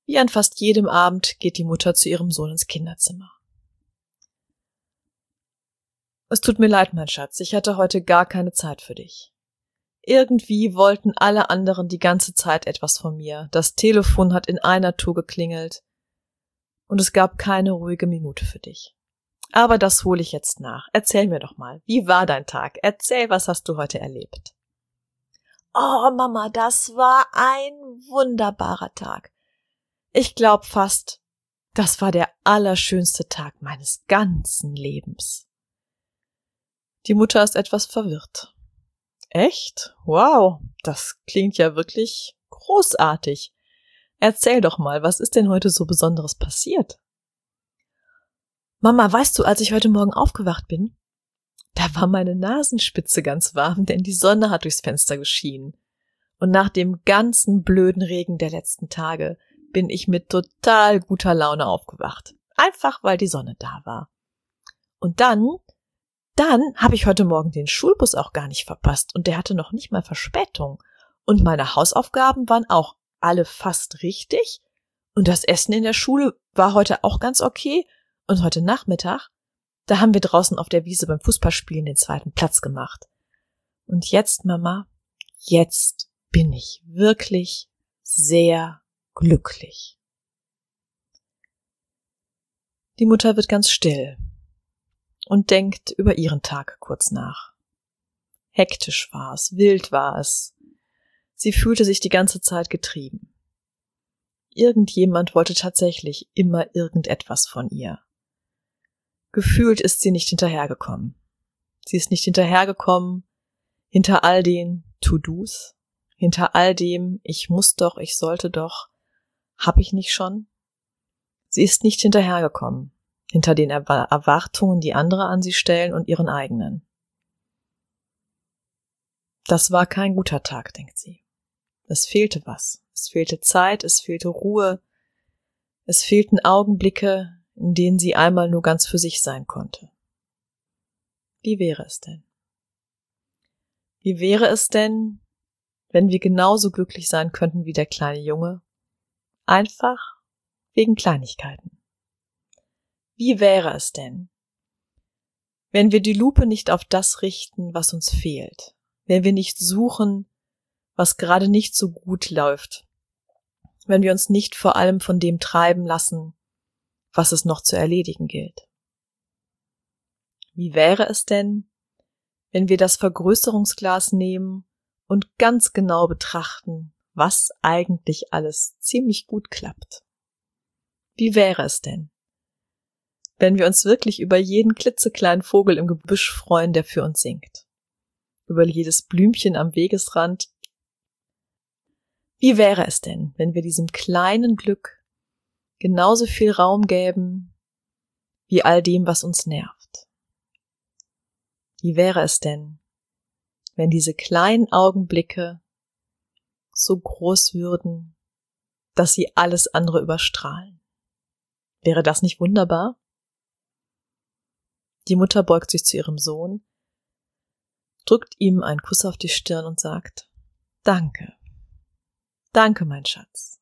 Wie an fast jedem Abend geht die Mutter zu ihrem Sohn ins Kinderzimmer. Es tut mir leid, mein Schatz, ich hatte heute gar keine Zeit für dich. Irgendwie wollten alle anderen die ganze Zeit etwas von mir. Das Telefon hat in einer Tour geklingelt und es gab keine ruhige Minute für dich. Aber das hole ich jetzt nach. Erzähl mir doch mal, wie war dein Tag? Erzähl, was hast du heute erlebt? Oh, Mama, das war ein wunderbarer Tag. Ich glaube fast, das war der allerschönste Tag meines ganzen Lebens. Die Mutter ist etwas verwirrt. Echt? Wow, das klingt ja wirklich großartig. Erzähl doch mal, was ist denn heute so Besonderes passiert? Mama, weißt du, als ich heute Morgen aufgewacht bin, da war meine Nasenspitze ganz warm, denn die Sonne hat durchs Fenster geschienen. Und nach dem ganzen blöden Regen der letzten Tage bin ich mit total guter Laune aufgewacht. Einfach, weil die Sonne da war. Und dann habe ich heute Morgen den Schulbus auch gar nicht verpasst und der hatte noch nicht mal Verspätung. Und meine Hausaufgaben waren auch alle fast richtig und das Essen in der Schule war heute auch ganz okay. Und heute Nachmittag, da haben wir draußen auf der Wiese beim Fußballspielen den 2. Platz gemacht. Und jetzt, Mama, jetzt bin ich wirklich sehr glücklich. Die Mutter wird ganz still und denkt über ihren Tag kurz nach. Hektisch war es, wild war es. Sie fühlte sich die ganze Zeit getrieben. Irgendjemand wollte tatsächlich immer irgendetwas von ihr. Gefühlt ist sie nicht hinterhergekommen. Sie ist nicht hinterhergekommen hinter all den To-Dos, hinter all dem ich muss doch, ich sollte doch, hab ich nicht schon? Sie ist nicht hinterhergekommen hinter den Erwartungen, die andere an sie stellen und ihren eigenen. Das war kein guter Tag, denkt sie. Es fehlte was. Es fehlte Zeit, es fehlte Ruhe, es fehlten Augenblicke, in denen sie einmal nur ganz für sich sein konnte. Wie wäre es denn? Wie wäre es denn, wenn wir genauso glücklich sein könnten wie der kleine Junge? Einfach wegen Kleinigkeiten. Wie wäre es denn, wenn wir die Lupe nicht auf das richten, was uns fehlt, wenn wir nicht suchen, was gerade nicht so gut läuft, wenn wir uns nicht vor allem von dem treiben lassen, was es noch zu erledigen gilt. Wie wäre es denn, wenn wir das Vergrößerungsglas nehmen und ganz genau betrachten, was eigentlich alles ziemlich gut klappt? Wie wäre es denn, wenn wir uns wirklich über jeden klitzekleinen Vogel im Gebüsch freuen, der für uns singt? Über jedes Blümchen am Wegesrand? Wie wäre es denn, wenn wir diesem kleinen Glück genauso viel Raum gäben wie all dem, was uns nervt? Wie wäre es denn, wenn diese kleinen Augenblicke so groß würden, dass sie alles andere überstrahlen? Wäre das nicht wunderbar? Die Mutter beugt sich zu ihrem Sohn, drückt ihm einen Kuss auf die Stirn und sagt: Danke. Danke, mein Schatz.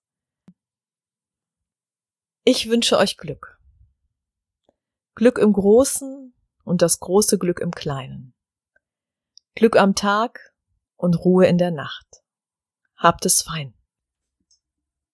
Ich wünsche euch Glück. Glück im Großen und das große Glück im Kleinen. Glück am Tag und Ruhe in der Nacht. Habt es fein.